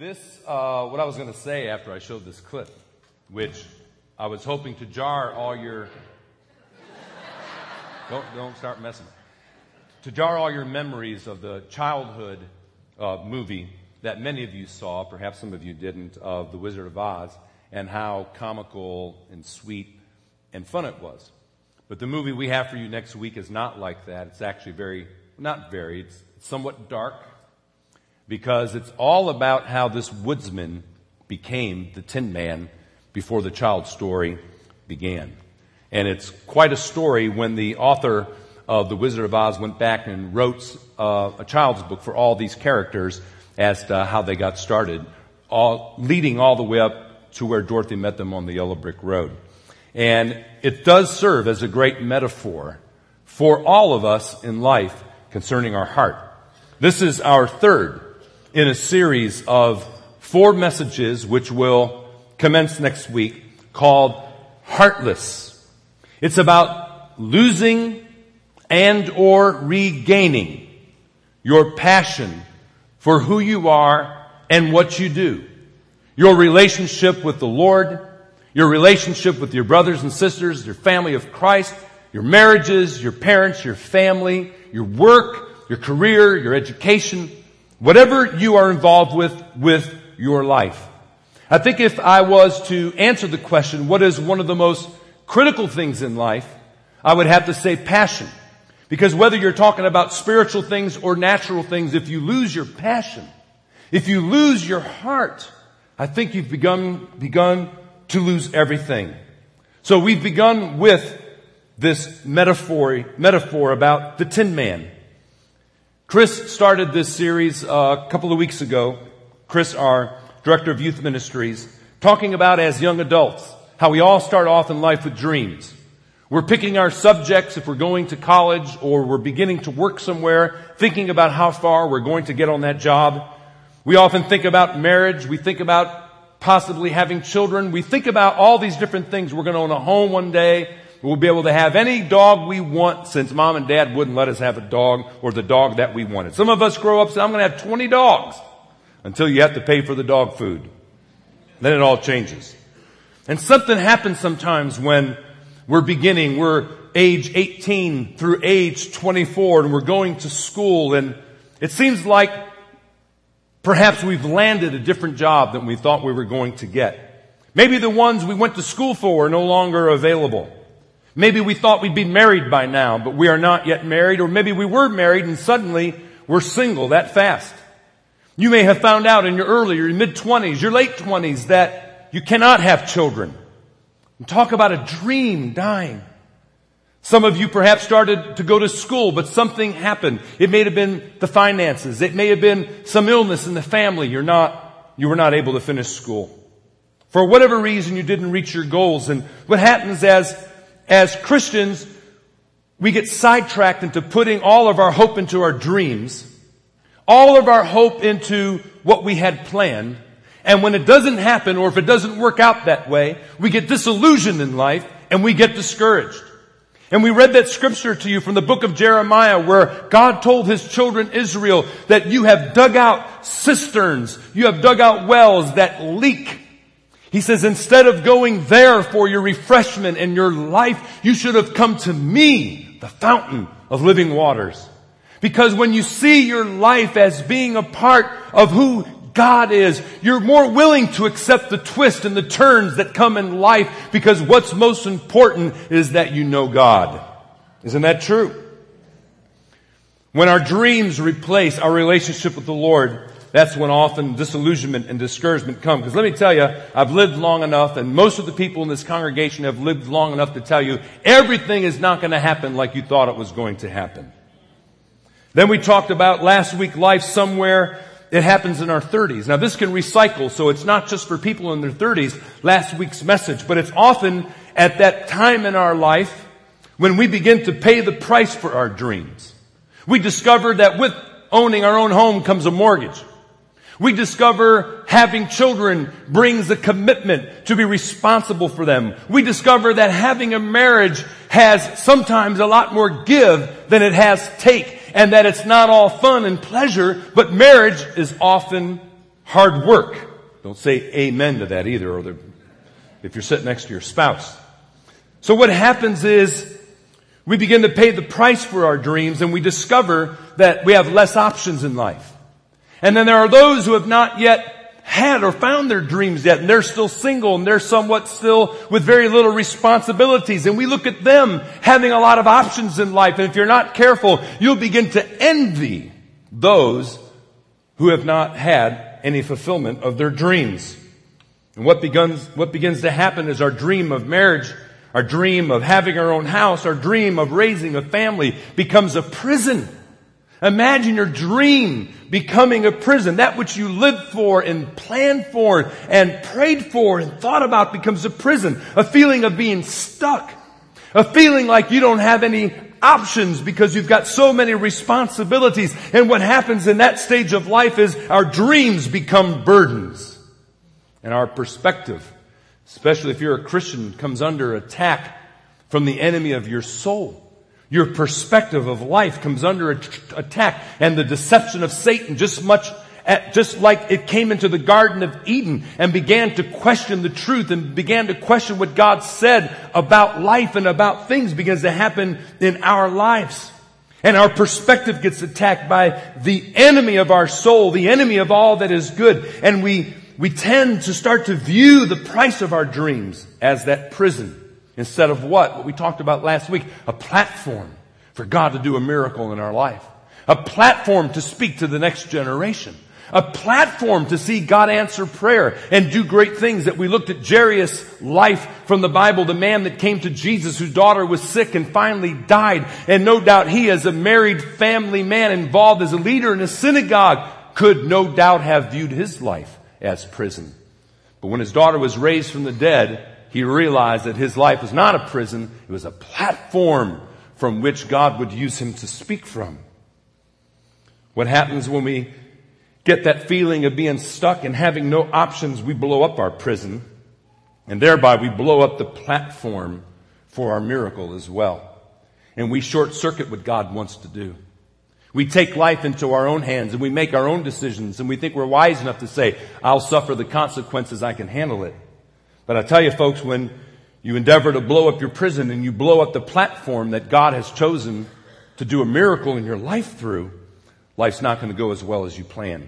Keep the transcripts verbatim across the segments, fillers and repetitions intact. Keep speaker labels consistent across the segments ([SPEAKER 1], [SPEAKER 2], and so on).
[SPEAKER 1] This, uh, what I was going to say after I showed this clip, which I was hoping to jar all your, don't, don't start messing, to jar all your memories of the childhood uh, movie that many of you saw, perhaps some of you didn't, of The Wizard of Oz, and how comical and sweet and fun it was. But the movie we have for you next week is not like that. It's actually very, not very, it's somewhat dark, because it's all about how this woodsman became the Tin Man before the child story began. And it's quite a story when the author of The Wizard of Oz went back and wrote uh, a child's book for all these characters as to how they got started, all leading all the way up to where Dorothy met them on the yellow brick road. And it does serve as a great metaphor for all of us in life concerning our heart. This is our third in a series of four messages which will commence next week called Heartless. It's about losing and or regaining your passion for who you are and what you do. Your relationship with the Lord, your relationship with your brothers and sisters, your family of Christ, your marriages, your parents, your family, your work, your career, your education, whatever you are involved with, with your life. I think if I was to answer the question, what is one of the most critical things in life, I would have to say passion. Because whether you're talking about spiritual things or natural things, if you lose your passion, if you lose your heart, I think you've begun, begun to lose everything. So we've begun with this metaphor, metaphor about the Tin Man. Chris started this series uh, a couple of weeks ago. Chris, our director of youth ministries, talking about as young adults, how we all start off in life with dreams. We're picking our subjects if we're going to college or we're beginning to work somewhere, thinking about how far we're going to get on that job. We often think about marriage. We think about possibly having children. We think about all these different things. We're going to own a home one day. We'll be able to have any dog we want since mom and dad wouldn't let us have a dog or the dog that we wanted. Some of us grow up and say, I'm going to have twenty dogs until you have to pay for the dog food. Then it all changes. And something happens sometimes when we're beginning, we're age eighteen through age twenty-four and we're going to school, and it seems like perhaps we've landed a different job than we thought we were going to get. Maybe the ones we went to school for are no longer available. Maybe we thought we'd be married by now, but we are not yet married. Or maybe we were married and suddenly we're single that fast. You may have found out in your early, your mid-twenties, your late twenties that you cannot have children. And talk about a dream dying. Some of you perhaps started to go to school, but something happened. It may have been the finances. It may have been some illness in the family. You're not, you were not able to finish school. For whatever reason, you didn't reach your goals. And what happens as As Christians, we get sidetracked into putting all of our hope into our dreams, all of our hope into what we had planned. And when it doesn't happen, or if it doesn't work out that way, we get disillusioned in life and we get discouraged. And we read that scripture to you from the book of Jeremiah where God told His children Israel that you have dug out cisterns, you have dug out wells that leak. He says, instead of going there for your refreshment and your life, you should have come to me, the fountain of living waters. Because when you see your life as being a part of who God is, you're more willing to accept the twists and the turns that come in life, because what's most important is that you know God. Isn't that true? When our dreams replace our relationship with the Lord, that's when often disillusionment and discouragement come. Because let me tell you, I've lived long enough, and most of the people in this congregation have lived long enough to tell you everything is not going to happen like you thought it was going to happen. Then we talked about last week, life somewhere, it happens in our thirties. Now this can recycle, so it's not just for people in their thirties, last week's message, but it's often at that time in our life when we begin to pay the price for our dreams. We discover that with owning our own home comes a mortgage. We discover having children brings a commitment to be responsible for them. We discover that having a marriage has sometimes a lot more give than it has take, and that it's not all fun and pleasure, but marriage is often hard work. Don't say amen to that either, or if you're sitting next to your spouse. So what happens is we begin to pay the price for our dreams, and we discover that we have less options in life. And then there are those who have not yet had or found their dreams yet, and they're still single, and they're somewhat still with very little responsibilities. And we look at them having a lot of options in life, and if you're not careful, you'll begin to envy those who have not had any fulfillment of their dreams. And what begins, what begins to happen is our dream of marriage, our dream of having our own house, our dream of raising a family becomes a prison. Imagine your dream becoming a prison. That which you lived for and planned for and prayed for and thought about becomes a prison. A feeling of being stuck. A feeling like you don't have any options because you've got so many responsibilities. And what happens in that stage of life is our dreams become burdens. And our perspective, especially if you're a Christian, comes under attack from the enemy of your soul. Your perspective of life comes under attack, and the deception of Satan, just much, just like it came into the Garden of Eden and began to question the truth and began to question what God said about life and about things, begins to happen in our lives. And our perspective gets attacked by the enemy of our soul, the enemy of all that is good. And we, we tend to start to view the price of our dreams as that prison. Instead of what? What we talked about last week. A platform for God to do a miracle in our life. A platform to speak to the next generation. A platform to see God answer prayer and do great things. That we looked at Jairus' life from the Bible, the man that came to Jesus whose daughter was sick and finally died. And no doubt he, as a married family man involved as a leader in a synagogue, could no doubt have viewed his life as prison. But when his daughter was raised from the dead, he realized that his life was not a prison. It was a platform from which God would use him to speak from. What happens when we get that feeling of being stuck and having no options? We blow up our prison, and thereby we blow up the platform for our miracle as well. And we short circuit what God wants to do. We take life into our own hands, and we make our own decisions, and we think we're wise enough to say, I'll suffer the consequences, I can handle it. But I tell you folks, when you endeavor to blow up your prison and you blow up the platform that God has chosen to do a miracle in your life through, life's not going to go as well as you planned.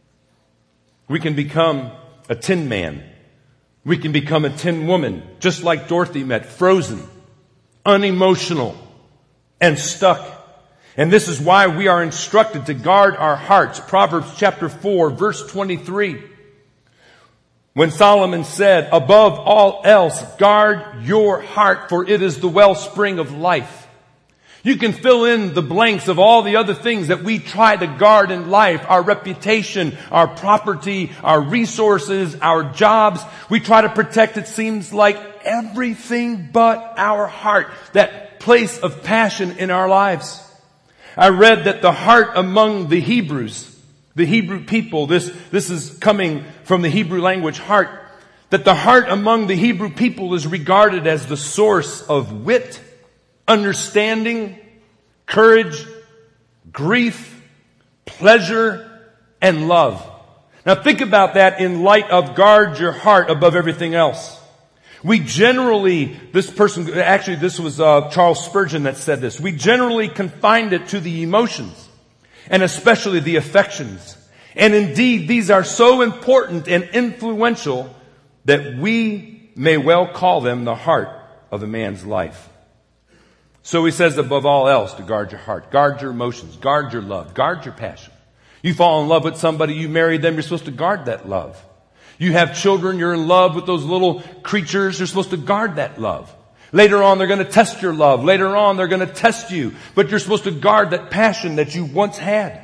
[SPEAKER 1] We can become a tin man. We can become a tin woman, just like Dorothy met, frozen, unemotional, and stuck. And this is why we are instructed to guard our hearts. Proverbs chapter four, verse twenty-three. When Solomon said, above all else, guard your heart, for it is the wellspring of life. You can fill in the blanks of all the other things that we try to guard in life. Our reputation, our property, our resources, our jobs. We try to protect, it seems like, everything but our heart. That place of passion in our lives. I read that the heart among the Hebrews, the Hebrew people, this, this is coming from the Hebrew language, heart, that the heart among the Hebrew people is regarded as the source of wit, understanding, courage, grief, pleasure, and love. Now think about that in light of guard your heart above everything else. We generally, this person, actually this was uh, Charles Spurgeon that said this, we generally confined it to the emotions, and especially the affections. And indeed, these are so important and influential that we may well call them the heart of a man's life. So he says above all else to guard your heart, guard your emotions, guard your love, guard your passion. You fall in love with somebody, you marry them, you're supposed to guard that love. You have children, you're in love with those little creatures, you're supposed to guard that love. Later on, they're going to test your love. Later on, they're going to test you. But you're supposed to guard that passion that you once had.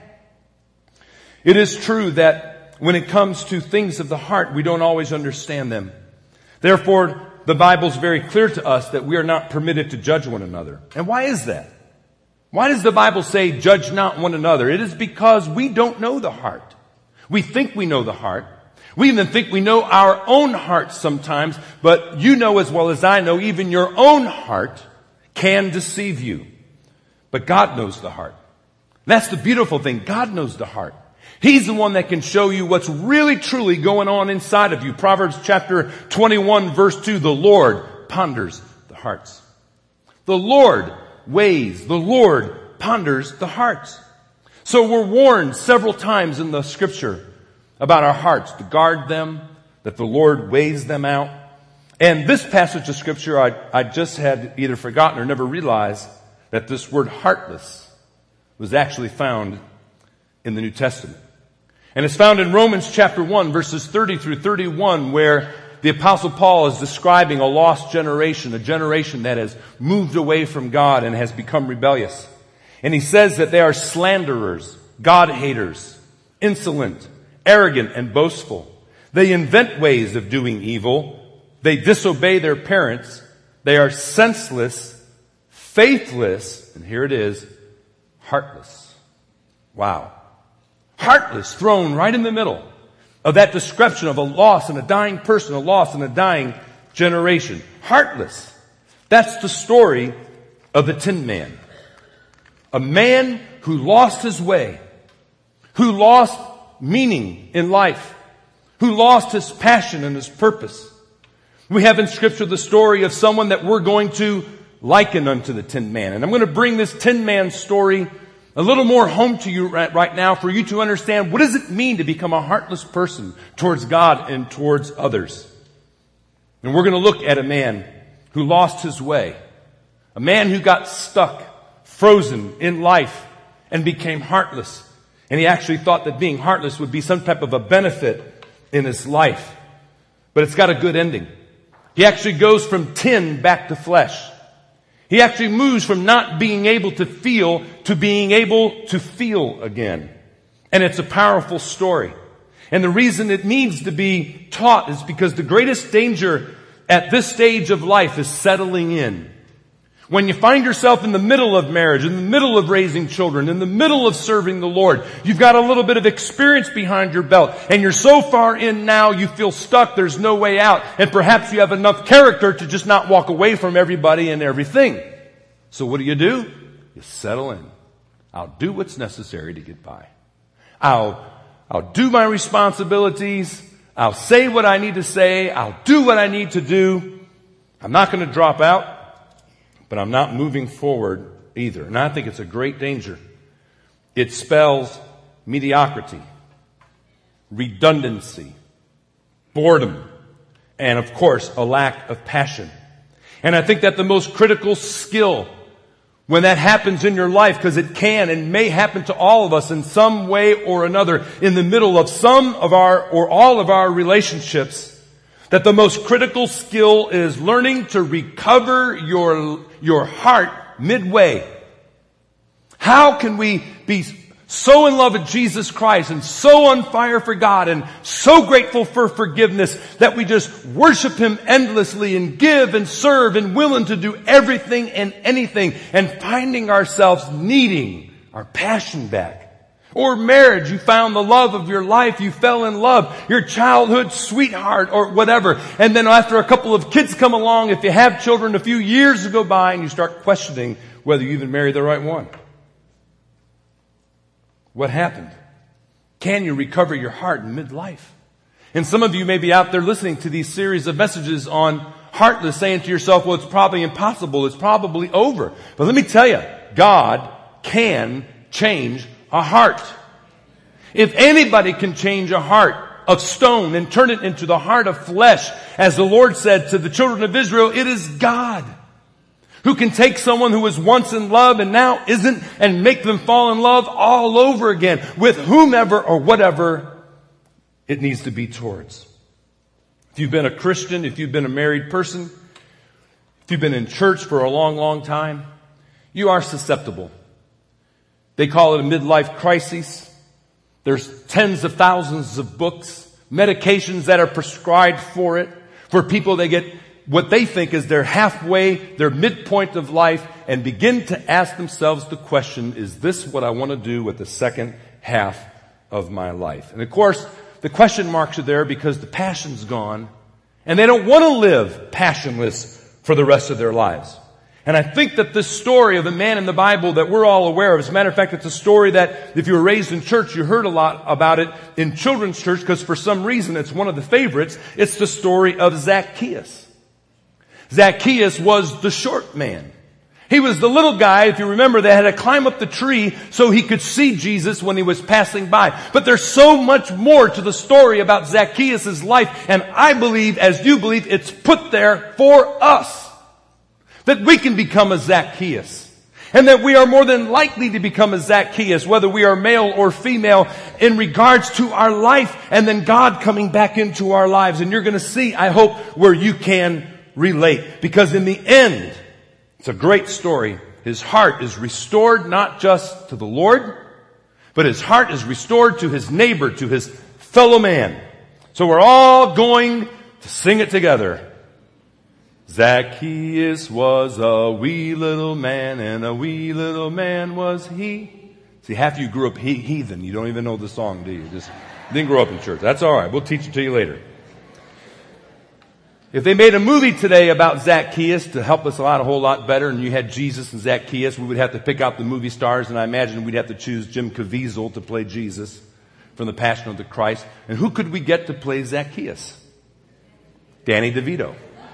[SPEAKER 1] It is true that when it comes to things of the heart, we don't always understand them. Therefore, the Bible's very clear to us that we are not permitted to judge one another. And why is that? Why does the Bible say, judge not one another? It is because we don't know the heart. We think we know the heart. We even think we know our own hearts sometimes, but you know as well as I know, even your own heart can deceive you. But God knows the heart. That's the beautiful thing. God knows the heart. He's the one that can show you what's really truly going on inside of you. Proverbs chapter twenty-one verse two, the Lord ponders the hearts. The Lord weighs, the Lord ponders the hearts. So we're warned several times in the scripture about our hearts, to guard them, that the Lord weighs them out. And this passage of scripture, I, I just had either forgotten or never realized that this word heartless was actually found in the New Testament. And it's found in Romans chapter one, verses thirty through thirty-one, where the Apostle Paul is describing a lost generation, a generation that has moved away from God and has become rebellious. And he says that they are slanderers, God-haters, insolent, arrogant, and boastful. They invent ways of doing evil. They disobey their parents. They are senseless, faithless, and here it is, heartless. Wow. Heartless, thrown right in the middle of that description of a lost and a dying person, a lost and a dying generation. Heartless. That's the story of the Tin Man. A man who lost his way, who lost meaning in life, who lost his passion and his purpose. We have in Scripture the story of someone that we're going to liken unto the Tin Man. And I'm going to bring this Tin Man story a little more home to you right, right now for you to understand what does it mean to become a heartless person towards God and towards others. And we're going to look at a man who lost his way. A man who got stuck, frozen in life and became heartless. And he actually thought that being heartless would be some type of a benefit in his life. But it's got a good ending. He actually goes from tin back to flesh. He actually moves from not being able to feel to being able to feel again. And it's a powerful story. And the reason it needs to be taught is because the greatest danger at this stage of life is settling in. When you find yourself in the middle of marriage, in the middle of raising children, in the middle of serving the Lord, you've got a little bit of experience behind your belt, and you're so far in now you feel stuck, there's no way out, and perhaps you have enough character to just not walk away from everybody and everything. So what do you do? You settle in. I'll do what's necessary to get by. I'll, I'll do my responsibilities. I'll say what I need to say. I'll do what I need to do. I'm not going to drop out. But I'm not moving forward either. And I think it's a great danger. It spells mediocrity, redundancy, boredom, and of course, a lack of passion. And I think that the most critical skill when that happens in your life, because it can and may happen to all of us in some way or another in the middle of some of our or all of our relationships, that the most critical skill is learning to recover your, your heart midway. How can we be so in love with Jesus Christ and so on fire for God and so grateful for forgiveness that we just worship Him endlessly and give and serve and willing to do everything and anything and finding ourselves needing our passion back? Or marriage, you found the love of your life, you fell in love, your childhood sweetheart or whatever. And then after a couple of kids come along, if you have children, a few years go by and you start questioning whether you even married the right one. What happened? Can you recover your heart in midlife? And some of you may be out there listening to these series of messages on heartless, saying to yourself, well, it's probably impossible, it's probably over. But let me tell you, God can change a heart. If anybody can change a heart of stone and turn it into the heart of flesh, as the Lord said to the children of Israel, it is God who can take someone who was once in love and now isn't and make them fall in love all over again with whomever or whatever it needs to be towards. If you've been a Christian, if you've been a married person, if you've been in church for a long, long time, you are susceptible. They call it a midlife crisis. There's tens of thousands of books, medications that are prescribed for it, for people that get what they think is their halfway, their midpoint of life, and begin to ask themselves the question, is this what I want to do with the second half of my life? And of course, the question marks are there because the passion's gone, and they don't want to live passionless for the rest of their lives. And I think that this story of a man in the Bible that we're all aware of, as a matter of fact, it's a story that if you were raised in church, you heard a lot about it in children's church because for some reason it's one of the favorites. It's the story of Zacchaeus. Zacchaeus was the short man. He was the little guy, if you remember, that had to climb up the tree so he could see Jesus when he was passing by. But there's so much more to the story about Zacchaeus' life, and I believe, as you believe, it's put there for us. That we can become a Zacchaeus. And that we are more than likely to become a Zacchaeus, whether we are male or female, in regards to our life and then God coming back into our lives. And you're going to see, I hope, where you can relate. Because in the end, it's a great story. His heart is restored not just to the Lord, but his heart is restored to his neighbor, to his fellow man. So we're all going to sing it together. Zacchaeus was a wee little man, and a wee little man was he. See, half of you grew up he- heathen. You don't even know the song, do you? Just didn't grow up in church. That's all right. We'll teach it to you later. If they made a movie today about Zacchaeus to help us a lot, a whole lot better, and you had Jesus and Zacchaeus, we would have to pick out the movie stars, and I imagine we'd have to choose Jim Caviezel to play Jesus from The Passion of the Christ. And who could we get to play Zacchaeus? Danny DeVito.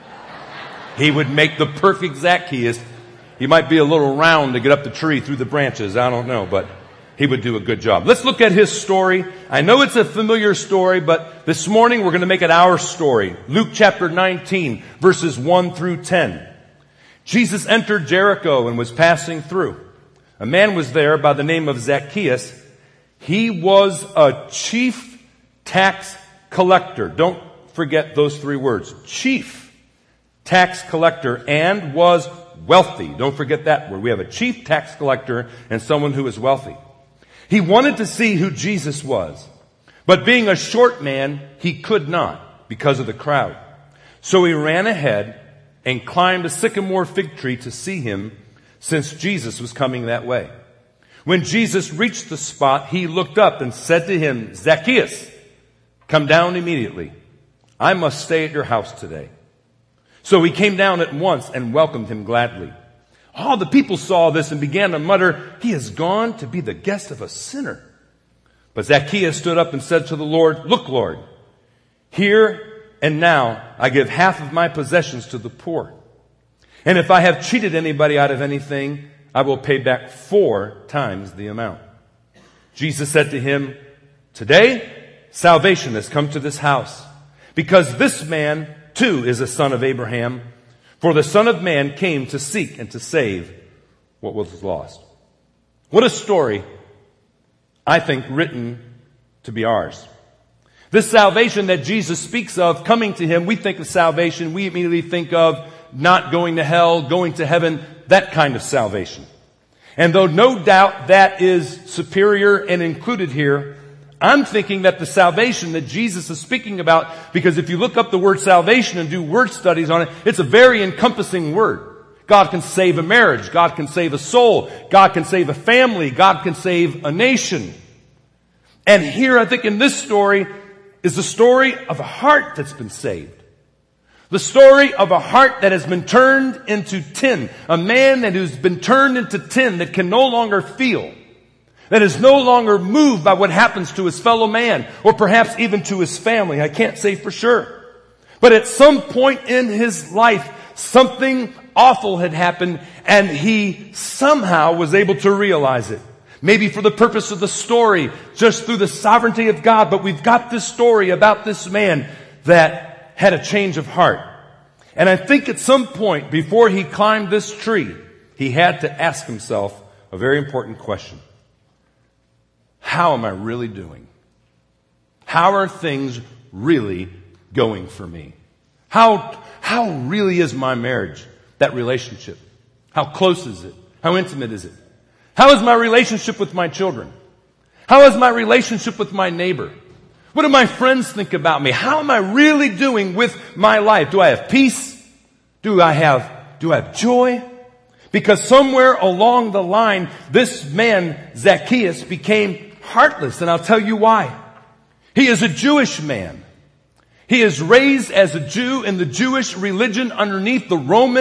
[SPEAKER 1] He would make the perfect Zacchaeus. He might be a little round to get up the tree through the branches. I don't know, but he would do a good job. Let's look at his story. I know it's a familiar story, but this morning we're going to make it our story. Luke chapter nineteen, verses one through ten. Jesus entered Jericho and was passing through. A man was there by the name of Zacchaeus. He was a chief tax collector. Don't forget those three words. Chief tax collector, and was wealthy. Don't forget that word. We have a chief tax collector and someone who is wealthy. He wanted to see who Jesus was, but being a short man, he could not because of the crowd. So he ran ahead and climbed a sycamore fig tree to see him, since Jesus was coming that way. When Jesus reached the spot, he looked up and said to him, Zacchaeus, come down immediately. I must stay at your house today. So he came down at once and welcomed him gladly. All the people saw this and began to mutter, he has gone to be the guest of a sinner. But Zacchaeus stood up and said to the Lord, look, Lord, here and now I give half of my possessions to the poor. And if I have cheated anybody out of anything, I will pay back four times the amount. Jesus said to him, today salvation has come to this house, because this man too is a son of Abraham. For the Son of Man came to seek and to save what was lost. What a story, I think, written to be ours. This salvation that Jesus speaks of coming to him, we think of salvation, we immediately think of not going to hell, going to heaven, that kind of salvation. And though no doubt that is superior and included here, I'm thinking that the salvation that Jesus is speaking about, because if you look up the word salvation and do word studies on it, it's a very encompassing word. God can save a marriage. God can save a soul. God can save a family. God can save a nation. And here, I think in this story, is the story of a heart that's been saved. The story of a heart that has been turned into tin. A man that has been turned into tin that can no longer feel. That is no longer moved by what happens to his fellow man, or perhaps even to his family. I can't say for sure. But at some point in his life, something awful had happened, and he somehow was able to realize it. Maybe for the purpose of the story, just through the sovereignty of God. But we've got this story about this man that had a change of heart. And I think at some point, before he climbed this tree, he had to ask himself a very important question. How am I really doing? How are things really going for me? How, how really is my marriage, that relationship? How close is it? How intimate is it? How is my relationship with my children? How is my relationship with my neighbor? What do my friends think about me? How am I really doing with my life? Do I have peace? Do I have, do I have joy? Because somewhere along the line, this man, Zacchaeus, became heartless, and I'll tell you why. He is a Jewish man. He is raised as a Jew in the Jewish religion underneath the Roman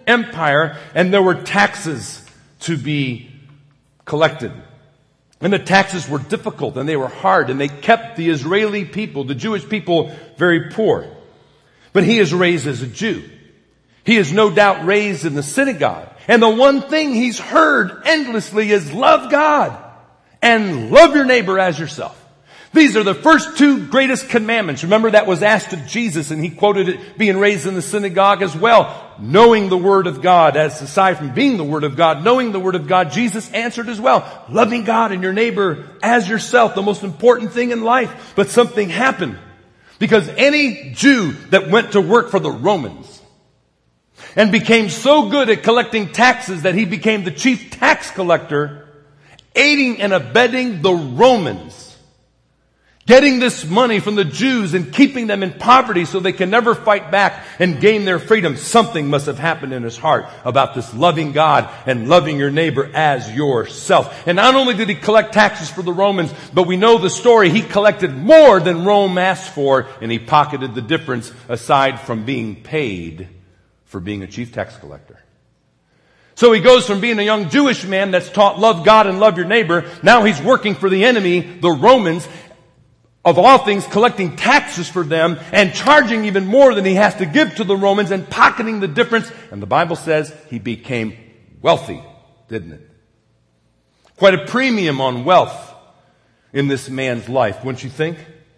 [SPEAKER 1] empire, and there were taxes to be collected. And the taxes were difficult and they were hard, and they kept the Israeli people, the Jewish people, very poor. But he is raised as a Jew. He is no doubt raised in the synagogue. And the one thing he's heard endlessly is love God and love your neighbor as yourself. These are the first two greatest commandments. Remember, that was asked of Jesus, and he quoted it being raised in the synagogue as well. Knowing the Word of God, as aside from being the Word of God, knowing the Word of God, Jesus answered as well. Loving God and your neighbor as yourself, the most important thing in life. But something happened. Because any Jew that went to work for the Romans and became so good at collecting taxes that he became the chief tax collector, aiding and abetting the Romans, getting this money from the Jews and keeping them in poverty so they can never fight back and gain their freedom. Something must have happened in his heart about this loving God and loving your neighbor as yourself. And not only did he collect taxes for the Romans, but we know the story. He collected more than Rome asked for, and he pocketed the difference aside from being paid for being a chief tax collector. So he goes from being a young Jewish man that's taught love God and love your neighbor. Now he's working for the enemy, the Romans, of all things, collecting taxes for them and charging even more than he has to give to the Romans and pocketing the difference. And the Bible says he became wealthy, didn't it? Quite a premium on wealth in this man's life, wouldn't you think?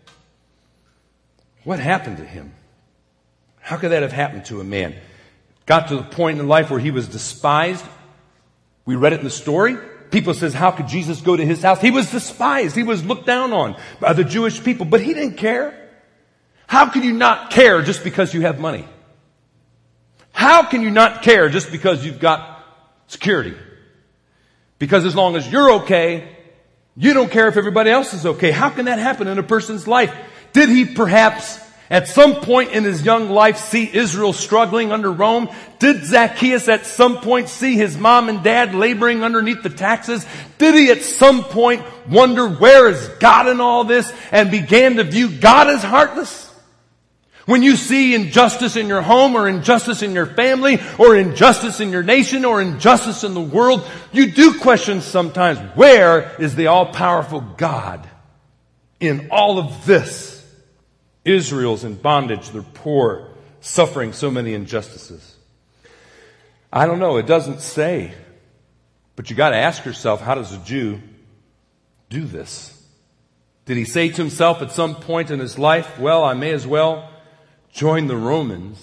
[SPEAKER 1] What happened to him? How could that have happened to a man? Got to the point in life where he was despised. We read it in the story. People says, how could Jesus go to his house? He was despised. He was looked down on by the Jewish people, but he didn't care. How can you not care just because you have money? How can you not care just because you've got security? Because as long as you're okay, you don't care if everybody else is okay. How can that happen in a person's life? Did he perhaps at some point in his young life see Israel struggling under Rome? Did Zacchaeus at some point see his mom and dad laboring underneath the taxes? Did he at some point wonder, where is God in all this? And began to view God as heartless? When you see injustice in your home, or injustice in your family, or injustice in your nation, or injustice in the world, you do question sometimes, where is the all-powerful God in all of this? Israel's in bondage, they're poor, suffering so many injustices. I don't know, it doesn't say. But you got to ask yourself, how does a Jew do this? Did he say to himself at some point in his life, well, I may as well join the Romans,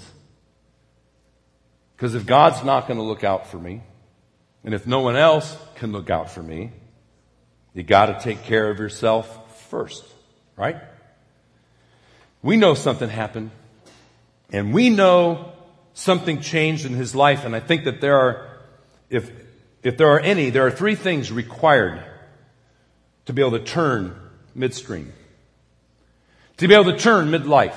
[SPEAKER 1] because if God's not going to look out for me, and if no one else can look out for me, you got to take care of yourself first, right? We know something happened, and we know something changed in his life, and I think that there are, if, if there are any, there are three things required to be able to turn midstream. To be able to turn midlife.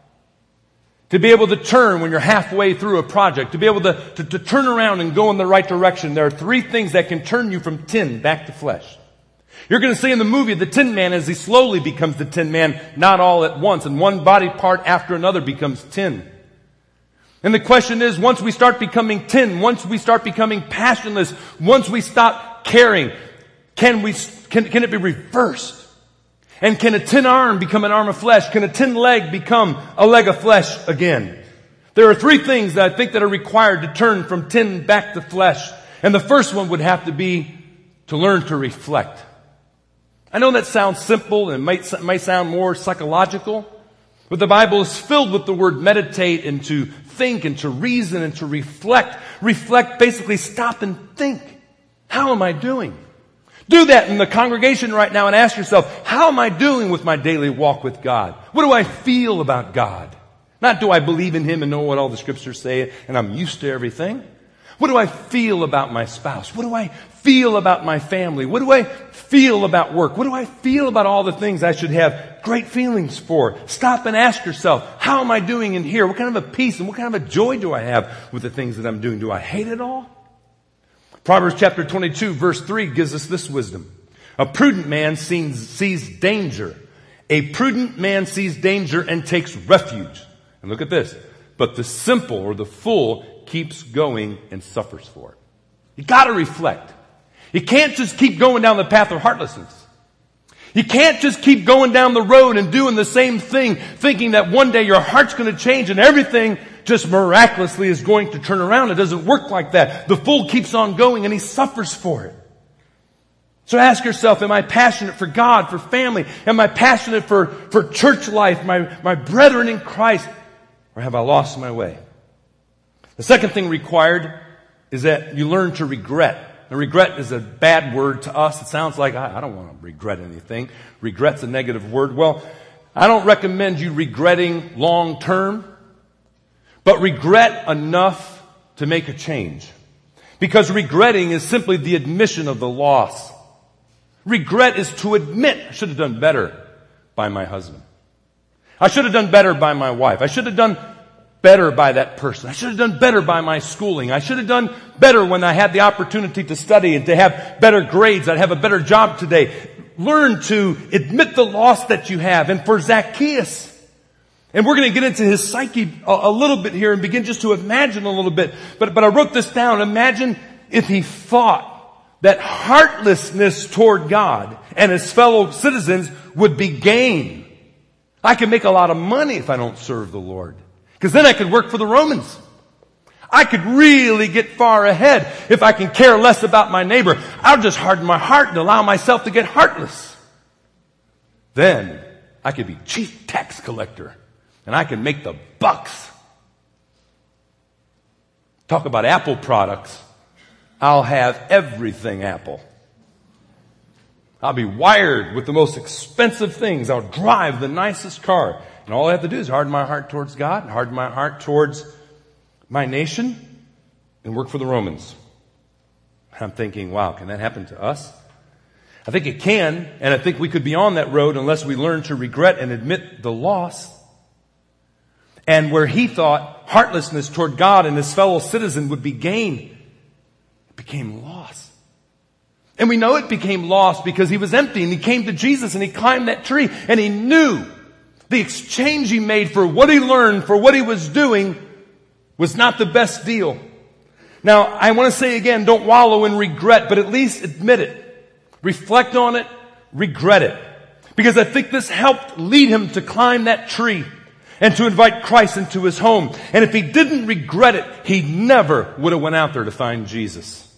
[SPEAKER 1] To be able to turn when you're halfway through a project. To be able to, to, to turn around and go in the right direction. There are three things that can turn you from tin back to flesh. You're going to see in the movie the Tin Man as he slowly becomes the Tin Man, not all at once, and one body part after another becomes tin. And the question is, once we start becoming tin, once we start becoming passionless, once we stop caring, can we, can, can it be reversed? And can a tin arm become an arm of flesh? Can a tin leg become a leg of flesh again? There are three things that I think that are required to turn from tin back to flesh. And the first one would have to be to learn to reflect. I know that sounds simple and might, might sound more psychological, but the Bible is filled with the word meditate and to think and to reason and to reflect. Reflect, basically stop and think. How am I doing? Do that in the congregation right now and ask yourself, how am I doing with my daily walk with God? What do I feel about God? Not do I believe in Him and know what all the scriptures say and I'm used to everything. What do I feel about my spouse? What do I feel about my family? What do I feel about work? What do I feel about all the things I should have great feelings for? Stop and ask yourself, how am I doing in here? What kind of a peace and what kind of a joy do I have with the things that I'm doing? Do I hate it all? Proverbs chapter twenty-two verse three gives us this wisdom. A prudent man sees, sees danger. A prudent man sees danger and takes refuge. And look at this. But the simple or the fool keeps going and suffers for it. You gotta reflect. You can't just keep going down the path of heartlessness. You can't just keep going down the road and doing the same thing, thinking that one day your heart's going to change and everything just miraculously is going to turn around. It doesn't work like that. The fool keeps on going and he suffers for it. So ask yourself, am I passionate for God, for family? Am I passionate for, for church life, my, my brethren in Christ? Or have I lost my way? The second thing required is that you learn to regret. Now, regret is a bad word to us. It sounds like, I, I don't want to regret anything. Regret's a negative word. Well, I don't recommend you regretting long term, but regret enough to make a change. Because regretting is simply the admission of the loss. Regret is to admit, I should have done better by my husband. I should have done better by my wife. I should have done better by that person. I should have done better by my schooling. I should have done better when I had the opportunity to study and to have better grades. I'd have a better job today. Learn to admit the loss that you have. And for Zacchaeus, and we're going to get into his psyche a, a little bit here and begin just to imagine a little bit. But, but I wrote this down. Imagine if he thought that heartlessness toward God and his fellow citizens would be gain. I can make a lot of money if I don't serve the Lord. Because then I could work for the Romans. I could really get far ahead if I can care less about my neighbor. I'll just harden my heart and allow myself to get heartless. Then I could be chief tax collector and I can make the bucks. Talk about Apple products. I'll have everything Apple. I'll be wired with the most expensive things. I'll drive the nicest car. And all I have to do is harden my heart towards God and harden my heart towards my nation and work for the Romans. I'm thinking, wow, can that happen to us? I think it can, and I think we could be on that road unless we learn to regret and admit the loss. And where he thought heartlessness toward God and his fellow citizen would be gain, it became loss. And we know it became loss because he was empty and he came to Jesus and he climbed that tree and he knew the exchange he made for what he learned, for what he was doing, was not the best deal. Now, I want to say again, don't wallow in regret, but at least admit it. Reflect on it, regret it. Because I think this helped lead him to climb that tree and to invite Christ into his home. And if he didn't regret it, he never would have went out there to find Jesus.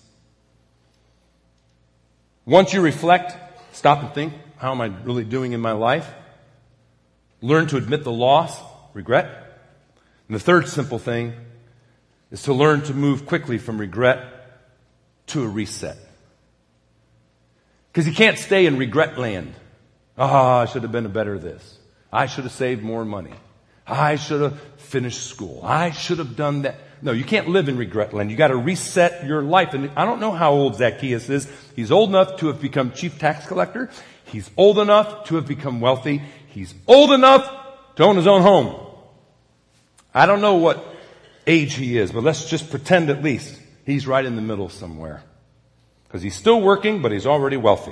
[SPEAKER 1] Once you reflect, stop and think, how am I really doing in my life? Learn to admit the loss, regret. And the third simple thing is to learn to move quickly from regret to a reset. Because you can't stay in regret land. Ah, oh, I should have been a better this. I should have saved more money. I should have finished school. I should have done that. No, you can't live in regret land. You got to reset your life. And I don't know how old Zacchaeus is. He's old enough to have become chief tax collector. He's old enough to have become wealthy. He's old enough to own his own home. I don't know what age he is, but let's just pretend at least he's right in the middle somewhere. Because he's still working, but he's already wealthy.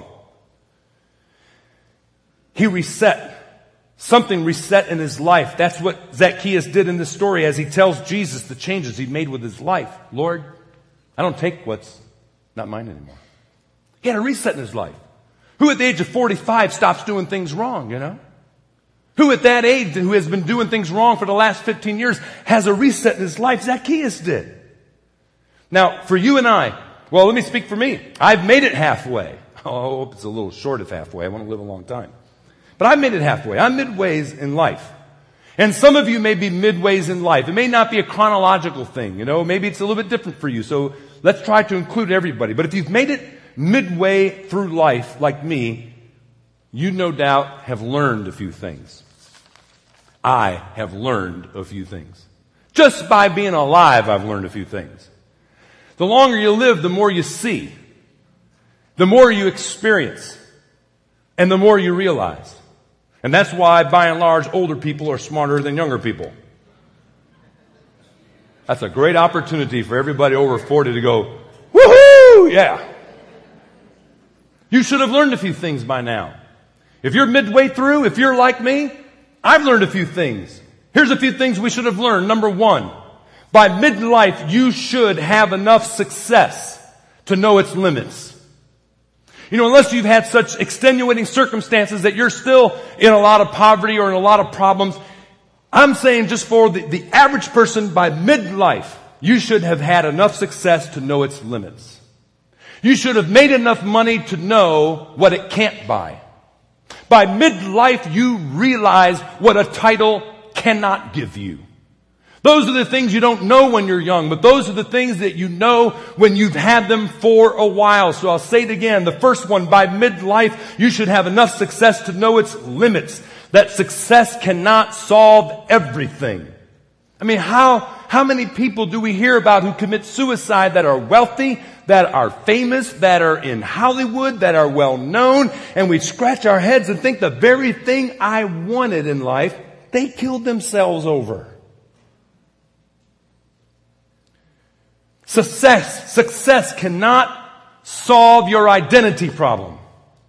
[SPEAKER 1] He reset. Something reset in his life. That's what Zacchaeus did in this story as he tells Jesus the changes he made with his life. Lord, I don't take what's not mine anymore. He had a reset in his life. Who at the age of forty-five stops doing things wrong, you know? Who at that age who has been doing things wrong for the last fifteen years has a reset in his life? Zacchaeus did. Now, for you and I, well, let me speak for me. I've made it halfway. Oh, I hope it's a little short of halfway. I want to live a long time. But I've made it halfway. I'm midways in life. And some of you may be midways in life. It may not be a chronological thing, you know. Maybe it's a little bit different for you. So let's try to include everybody. But if you've made it midway through life like me, you no doubt have learned a few things. I have learned a few things. Just by being alive, I've learned a few things. The longer you live, the more you see. The more you experience. And the more you realize. And that's why, by and large, older people are smarter than younger people. That's a great opportunity for everybody over forty to go, woohoo! Yeah. You should have learned a few things by now. If you're midway through, if you're like me, I've learned a few things. Here's a few things we should have learned. Number one, By midlife, you should have enough success to know its limits. You know, unless you've had such extenuating circumstances that you're still in a lot of poverty or in a lot of problems, I'm saying just for the, the average person, by midlife, you should have had enough success to know its limits. You should have made enough money to know what it can't buy. By midlife, you realize what a title cannot give you. Those are the things you don't know when you're young, but those are the things that you know when you've had them for a while. So I'll say it again. The first one, by midlife, you should have enough success to know its limits. That success cannot solve everything. I mean, how, how many people do we hear about who commit suicide that are wealthy, that are famous, that are in Hollywood, that are well known, and we scratch our heads and think the very thing I wanted in life, they killed themselves over. Success, success cannot solve your identity problem.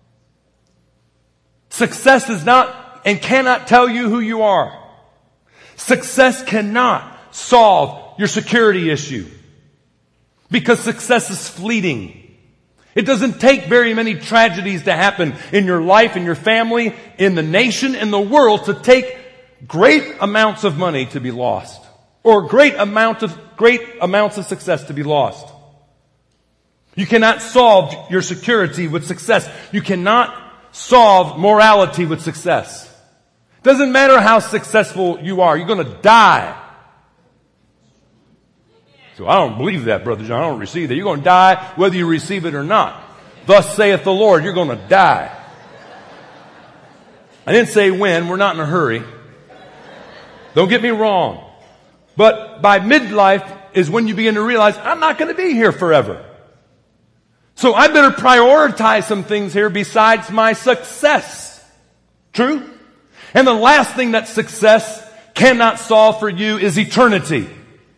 [SPEAKER 1] Success is not and cannot tell you who you are. Success cannot solve your security issue because success is fleeting. It doesn't take very many tragedies to happen in your life, in your family, in the nation, in the world to take great amounts of money to be lost. Or great amount of, great amounts of success to be lost. You cannot solve your security with success. You cannot solve morality with success. Doesn't matter how successful you are, you're going to die. So I don't believe that, Brother John. I don't receive that. You're going to die whether you receive it or not. Thus saith the Lord, you're going to die. I didn't say when. We're not in a hurry. Don't get me wrong. But by midlife is when you begin to realize, I'm not going to be here forever. So I better prioritize some things here besides my success. True? And the last thing that success cannot solve for you is eternity.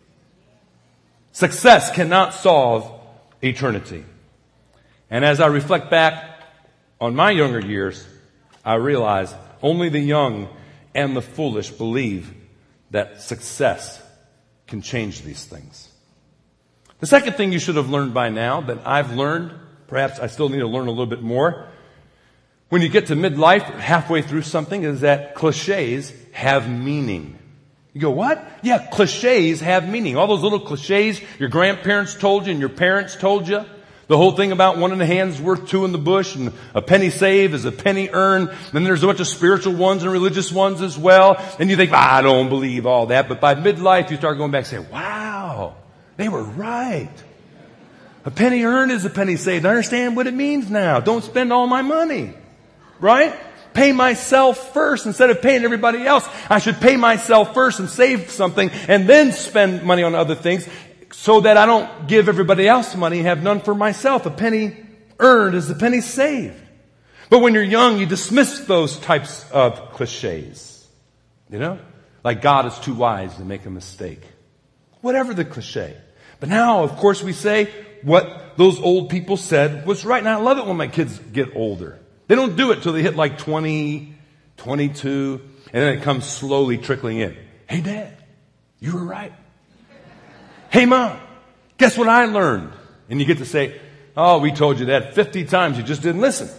[SPEAKER 1] Success cannot solve eternity. And as I reflect back on my younger years, I realize only the young and the foolish believe that success can change these things. The second thing you should have learned by now that I've learned, perhaps I still need to learn a little bit more, when you get to midlife, halfway through something, is that cliches have meaning. You go, what? Yeah, cliches have meaning. All those little cliches your grandparents told you and your parents told you. The whole thing about one in the hand is worth two in the bush, and a penny saved is a penny earned. Then there's a bunch of spiritual ones and religious ones as well. And you think, ah, I don't believe all that. But by midlife, you start going back and say, wow, they were right. A penny earned is a penny saved. I understand what it means now. Don't spend all my money. Right? Pay myself first instead of paying everybody else. I should pay myself first and save something and then spend money on other things, so that I don't give everybody else money and have none for myself. A penny earned is a penny saved. But when you're young, you dismiss those types of cliches. You know? Like God is too wise to make a mistake. Whatever the cliche. But now, of course, we say what those old people said was right. And I love it when my kids get older. They don't do it till they hit like twenty, twenty-two, and then it comes slowly trickling in. Hey, Dad, you were right. Hey, Mom, guess what I learned? And you get to say, oh, we told you that fifty times. You just didn't listen.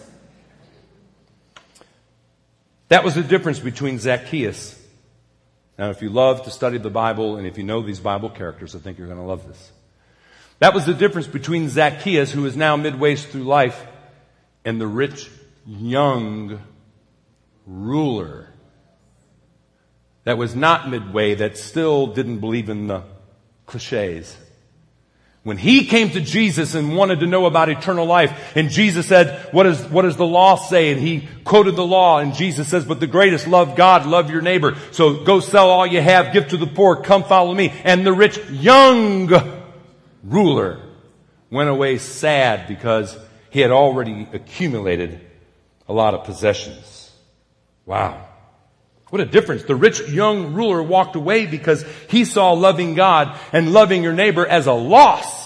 [SPEAKER 1] That was the difference between Zacchaeus. Now, if you love to study the Bible and if you know these Bible characters, I think you're going to love this. That was the difference between Zacchaeus, who is now midway through life, and the rich young ruler that was not midway, that still didn't believe in the cliches. When he came to Jesus and wanted to know about eternal life, and Jesus said, what, is, what does the law say? And he quoted the law, and Jesus says, but the greatest, love God, love your neighbor. So go sell all you have, give to the poor, come follow me. And the rich young ruler went away sad because he had already accumulated a lot of possessions. Wow. What a difference. The rich young ruler walked away because he saw loving God and loving your neighbor as a loss.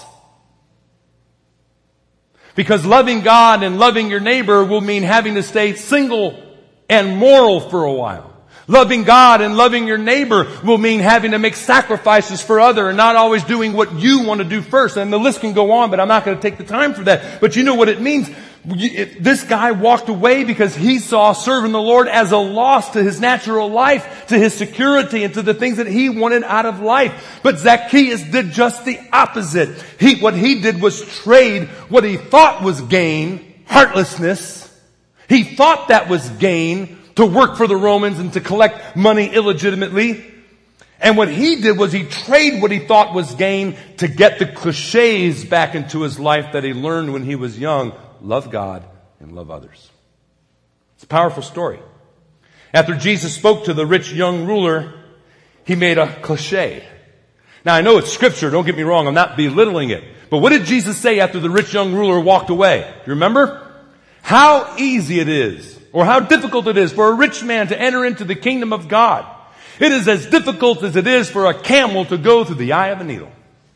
[SPEAKER 1] Because loving God and loving your neighbor will mean having to stay single and moral for a while. Loving God and loving your neighbor will mean having to make sacrifices for other and not always doing what you want to do first. And the list can go on, but I'm not going to take the time for that. But you know what it means. This guy walked away because he saw serving the Lord as a loss to his natural life, to his security, and to the things that he wanted out of life. But Zacchaeus did just the opposite. He, what he did was trade what he thought was gain, heartlessness. He thought that was gain, to work for the Romans and to collect money illegitimately. And what he did was he traded what he thought was gain to get the cliches back into his life that he learned when he was young. Love God and love others. It's a powerful story. After Jesus spoke to the rich young ruler, he made a cliche. Now I know it's scripture, don't get me wrong, I'm not belittling it. But what did Jesus say after the rich young ruler walked away? You remember? How easy it is, or how difficult it is for a rich man to enter into the kingdom of God. It is as difficult as it is for a camel to go through the eye of a needle.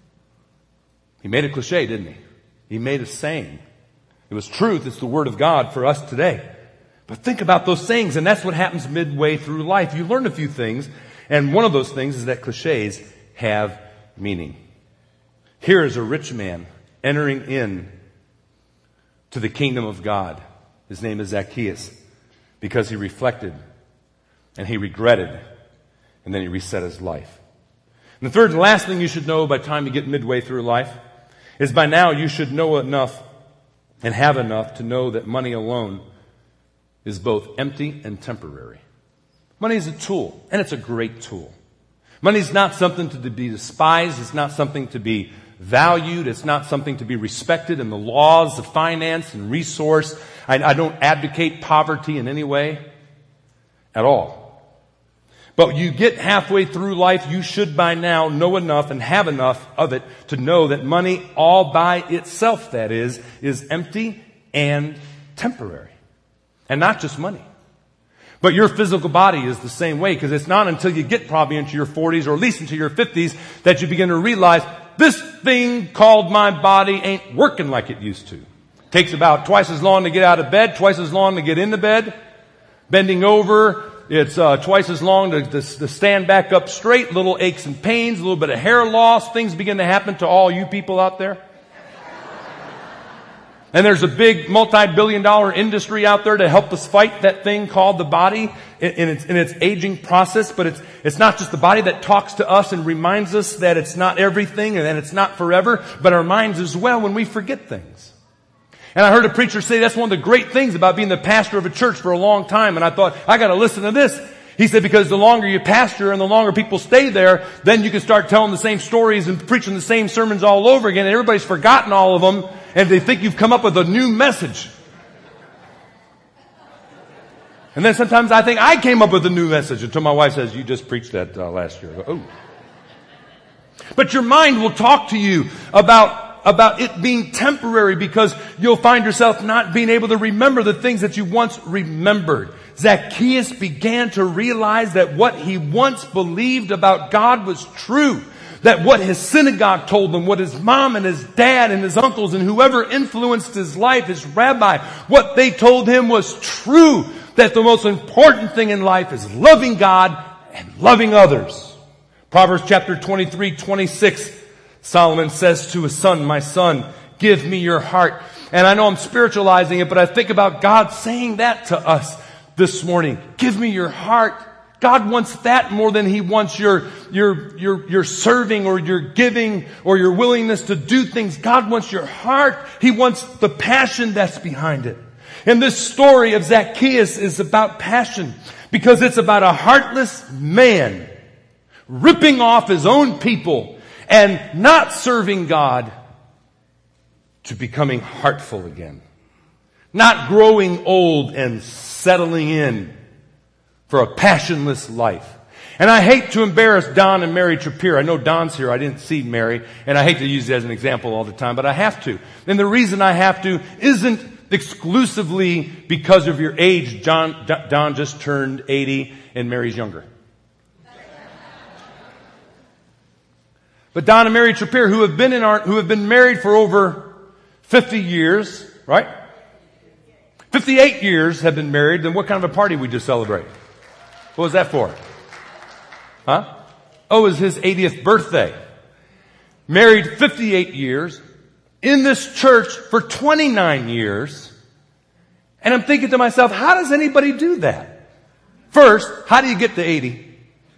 [SPEAKER 1] He made a cliche, didn't he? He made a saying. It was truth. It's the word of God for us today. But think about those things, and that's what happens midway through life. You learn a few things, and one of those things is that cliches have meaning. Here is a rich man entering in to the kingdom of God. His name is Zacchaeus, because he reflected and he regretted, and then he reset his life. And the third and last thing you should know by the time you get midway through life is by now you should know enough and have enough to know that money alone is both empty and temporary. Money is a tool, and it's a great tool. Money is not something to be despised. It's not something to be valued. It's not something to be respected in the laws of finance and resource. I, I don't advocate poverty in any way at all. But you get halfway through life, you should by now know enough and have enough of it to know that money all by itself, that is, is empty and temporary. And not just money. But your physical body is the same way, because it's not until you get probably into your forties or at least into your fifties that you begin to realize this thing called my body ain't working like it used to. It takes about twice as long to get out of bed, twice as long to get into bed. Bending over, it's uh, twice as long to, to, to stand back up straight. Little aches and pains, a little bit of hair loss. Things begin to happen to all you people out there. And there's a big multi-billion dollar industry out there to help us fight that thing called the body in, in, its, in its aging process. But it's, it's not just the body that talks to us and reminds us that it's not everything and that it's not forever, but our minds as well when we forget things. And I heard a preacher say that's one of the great things about being the pastor of a church for a long time. And I thought, I got to listen to this. He said, because the longer you pastor and the longer people stay there, then you can start telling the same stories and preaching the same sermons all over again. And everybody's forgotten all of them. And they think you've come up with a new message. And then sometimes I think I came up with a new message until my wife says, you just preached that uh, last year. I go, oh. But your mind will talk to you about, about it being temporary, because you'll find yourself not being able to remember the things that you once remembered. Zacchaeus began to realize that what he once believed about God was true. That what his synagogue told him, what his mom and his dad and his uncles and whoever influenced his life, his rabbi, what they told him was true. That the most important thing in life is loving God and loving others. Proverbs chapter twenty-three, twenty-six, Solomon says to his son, my son, give me your heart. And I know I'm spiritualizing it, but I think about God saying that to us this morning. Give me your heart. God wants that more than He wants your, your, your, your serving or your giving or your willingness to do things. God wants your heart. He wants the passion that's behind it. And this story of Zacchaeus is about passion, because it's about a heartless man ripping off his own people and not serving God to becoming heartful again. Not growing old and settling in for a passionless life. And I hate to embarrass Don and Mary Trappier. I know Don's here. I didn't see Mary. And I hate to use it as an example all the time, but I have to. And the reason I have to isn't exclusively because of your age. John, Don just turned eighty and Mary's younger. But Don and Mary Trappier, who have been in our, who have been married for over fifty years, right? fifty-eight years have been married. Then what kind of a party we just celebrate? What was that for? Huh? Oh, it was his eightieth birthday. Married fifty-eight years. In this church for twenty-nine years. And I'm thinking to myself, how does anybody do that? First, how do you get to eighty?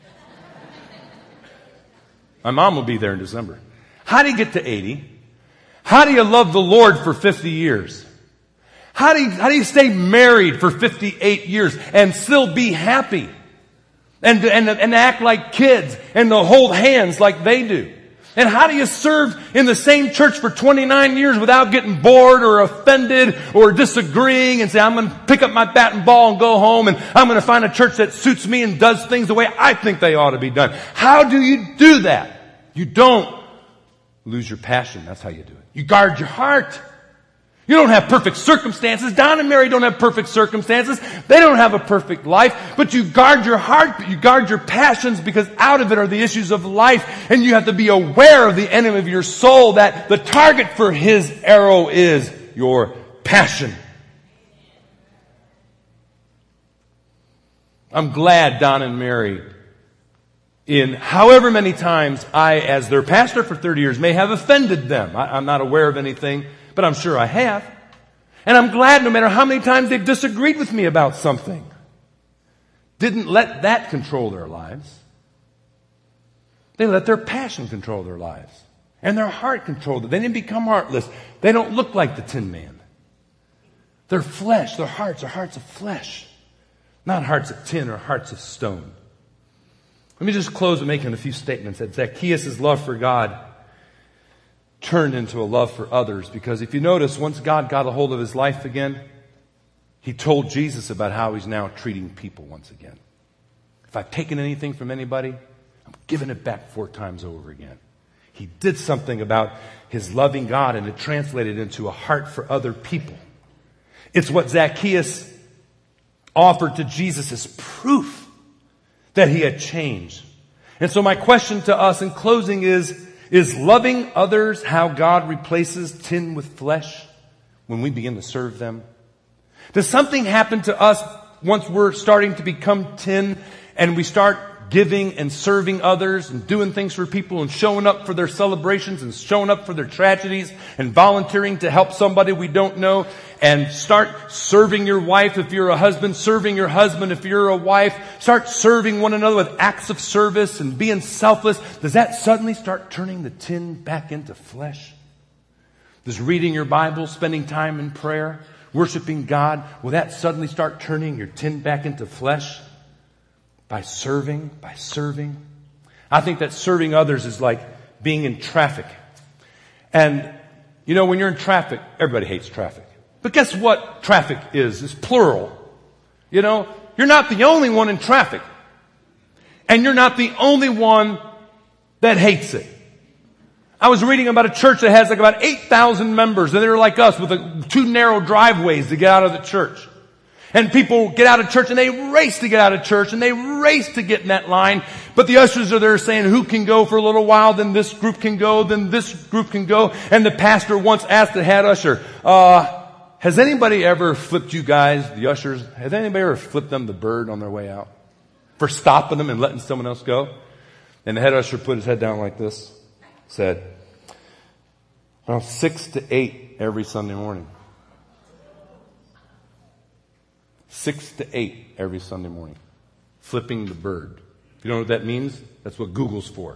[SPEAKER 1] My mom will be there in December. How do you get to eighty? How do you love the Lord for fifty years? How do you, how do you stay married for fifty-eight years and still be happy? And, and, and act like kids and to hold hands like they do? And how do you serve in the same church for twenty-nine years without getting bored or offended or disagreeing and say, I'm going to pick up my bat and ball and go home and I'm going to find a church that suits me and does things the way I think they ought to be done? How do you do that? You don't lose your passion. That's how you do it. You guard your heart. You don't have perfect circumstances. Don and Mary don't have perfect circumstances. They don't have a perfect life. But you guard your heart, you guard your passions, because out of it are the issues of life. And you have to be aware of the enemy of your soul, that the target for his arrow is your passion. I'm glad Don and Mary, in however many times I, as their pastor for thirty years, may have offended them. I, I'm not aware of anything, but I'm sure I have. And I'm glad no matter how many times they've disagreed with me about something, didn't let that control their lives. They let their passion control their lives. And their heart controlled it. They didn't become heartless. They don't look like the Tin Man. Their flesh, their hearts are hearts of flesh. Not hearts of tin or hearts of stone. Let me just close with making a few statements. That Zacchaeus' love for God turned into a love for others. Because if you notice, once God got a hold of his life again, he told Jesus about how he's now treating people once again. If I've taken anything from anybody, I'm giving it back four times over again. He did something about his loving God, and it translated into a heart for other people. It's what Zacchaeus offered to Jesus as proof that he had changed. And so my question to us in closing is, is loving others how God replaces tin with flesh when we begin to serve them? Does something happen to us once we're starting to become tin and we start giving and serving others and doing things for people and showing up for their celebrations and showing up for their tragedies and volunteering to help somebody we don't know, and start serving your wife if you're a husband, serving your husband if you're a wife, start serving one another with acts of service and being selfless? Does that suddenly start turning the tin back into flesh? Does reading your Bible, spending time in prayer, worshiping God, will that suddenly start turning your tin back into flesh? By serving, by serving. I think that serving others is like being in traffic. And, you know, when you're in traffic, everybody hates traffic. But guess what traffic is? It's plural. You know, you're not the only one in traffic. And you're not the only one that hates it. I was reading about a church that has like about eight thousand members, and they're like us with a, two narrow driveways to get out of the church. And people get out of church and they race to get out of church and they race to get in that line. But the ushers are there saying who can go for a little while, then this group can go, then this group can go. And the pastor once asked the head usher, uh, has anybody ever flipped you guys, the ushers, has anybody ever flipped them the bird on their way out? For stopping them and letting someone else go? And the head usher put his head down like this, said, well, six to eight every Sunday morning. Six to eight every Sunday morning. Flipping the bird. You know what that means? That's what Google's for.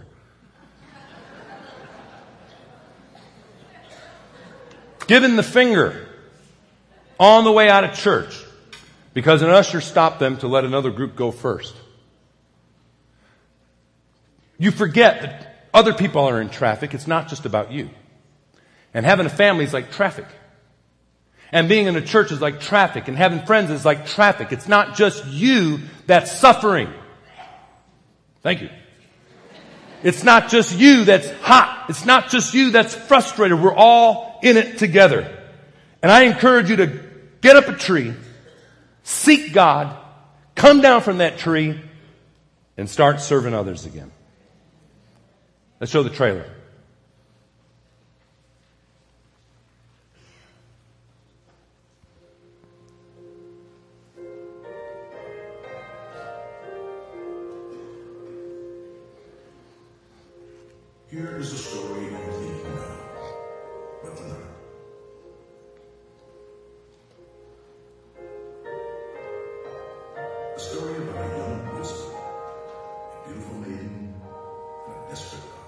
[SPEAKER 1] Giving the finger on the way out of church because an usher stopped them to let another group go first. You forget that other people are in traffic. It's not just about you. And having a family is like traffic. And being in a church is like traffic. And having friends is like traffic. It's not just you that's suffering. Thank you. It's not just you that's hot. It's not just you that's frustrated. We're all in it together. And I encourage you to get up a tree, seek God, come down from that tree, and start serving others again. Let's show the trailer.
[SPEAKER 2] Here is a story I'm thinking of, but for now. A story about a young wizard, a beautiful maiden, and a desperate love.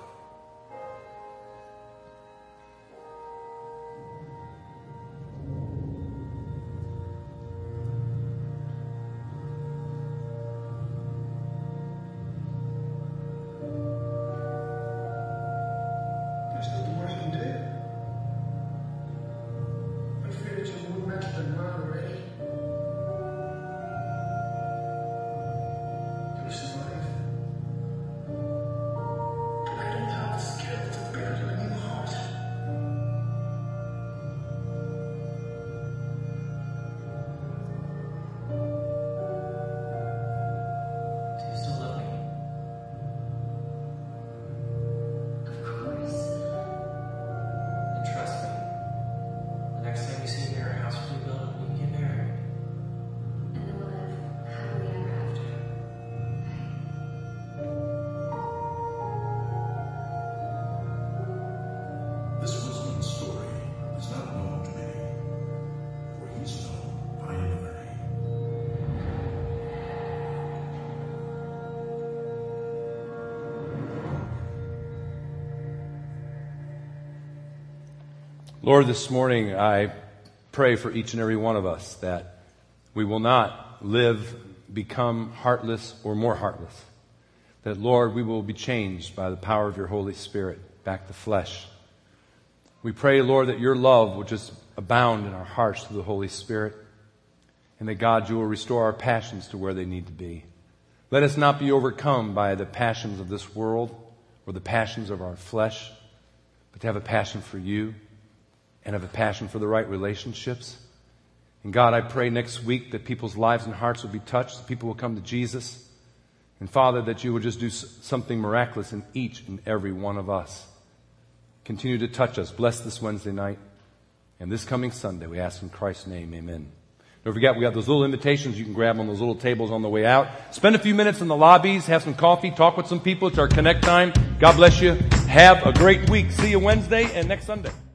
[SPEAKER 3] There's nothing more I can do. I'm afraid that you're more mental than mine already. You'll survive. But I don't have the skill to build you a new heart.
[SPEAKER 4] Do you still love me?
[SPEAKER 5] Of course.
[SPEAKER 4] And trust me. The next time you see me in our house, we build it, we can get married.
[SPEAKER 5] And then we'll live happily ever after.
[SPEAKER 2] This woodsman's story is not known to many, for he's known by another name.
[SPEAKER 1] Lord, this morning I pray for each and every one of us that we will not live, become heartless or more heartless. That, Lord, we will be changed by the power of your Holy Spirit back to flesh. We pray, Lord, that your love will just abound in our hearts through the Holy Spirit. And that, God, you will restore our passions to where they need to be. Let us not be overcome by the passions of this world or the passions of our flesh, but to have a passion for you and have a passion for the right relationships. And God, I pray next week that people's lives and hearts will be touched, that people will come to Jesus. And Father, that you will just do s- something miraculous in each and every one of us. Continue to touch us. Bless this Wednesday night and this coming Sunday. We ask in Christ's name, amen. Don't forget, we got those little invitations you can grab on those little tables on the way out. Spend a few minutes in the lobbies, have some coffee, talk with some people. It's our Connect time. God bless you. Have a great week. See you Wednesday and next Sunday.